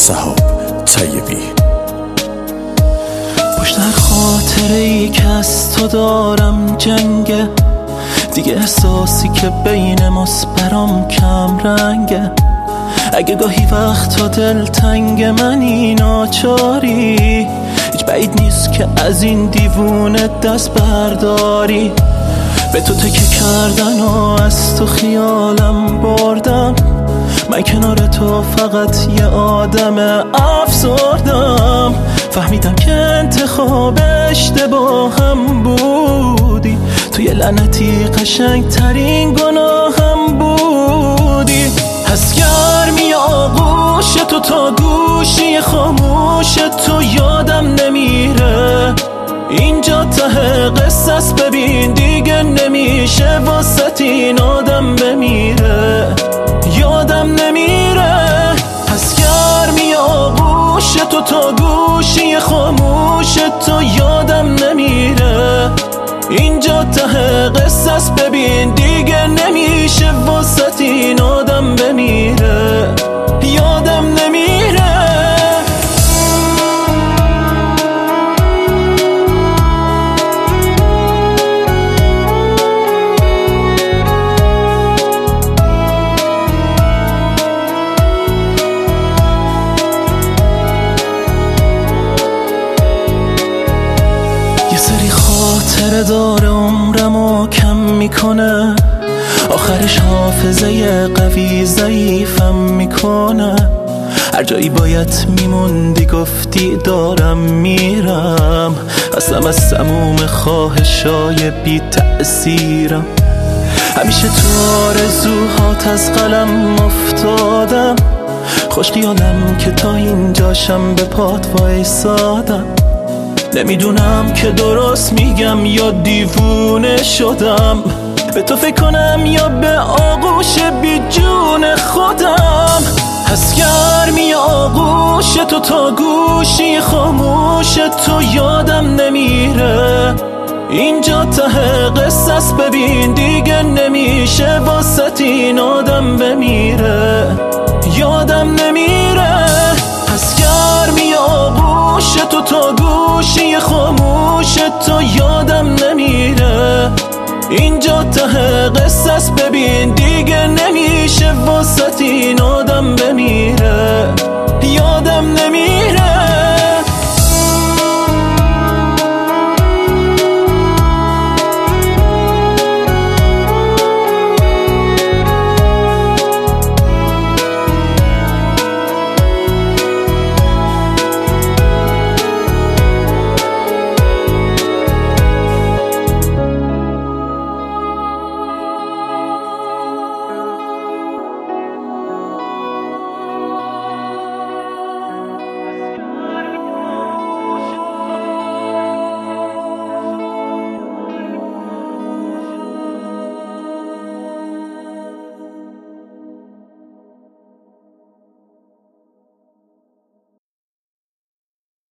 سهاب طیبی. پشت هر خاطره ای که از تو دارم جنگه، دیگه احساسی که بین ماست برام کم رنگه. اگه گاهی وقتا دل تنگ منی ناچاری، هیچ بعید نیست که از این دیوونه دست برداری. به تو تکه کردن و از تو خیالم بردم، من کنار تو فقط یه آدم افسردم. فهمیدم که انتخاب اشتباهم بودی، تو یه لعنتی قشنگ ترین گناهم بودی. از گرمی آغوش تو تا گوشی خاموش تو یادم نمیره، اینجا ته قصه است ببین دیگه نمیشه واسه این آدم بمیره، یادم نمیره. از گرمی آغوش تو تا گوشی خاموش تو یادم نمیره، اینجا ته قصه است ببین دیگه نمیشه واسه این آدم بمیره، یادم نمیره. یه سری خاطره داره عمرمو کم میکنه، آخرش حافظه قوی ضعیفم میکنه. هر جایی باید میموندی گفتی دارم میرم، اصلا از سموم خواهشای بی تأثیرم. همیشه تو آرزوهات از قلم افتادم، خوش خیالم که تا اینجاشم به پات وایسادم. نمیدونم که درست میگم یا دیوونه شدم، به تو فکر کنم یا به آغوش بی جون خودم. از گرمی آغوش تو تا گوشی خاموش تو یادم نمیره، اینجا ته قصه است ببین دیگه نمیشه واسه این آدم بمیره، یادم نمیره. از گرمی آغوش تو تا گوشی خاموش تو یادم نمیره، اینجا ته قصه است ببین دیگه نمیشه واسه این آدم بمیره، یادم نمیره.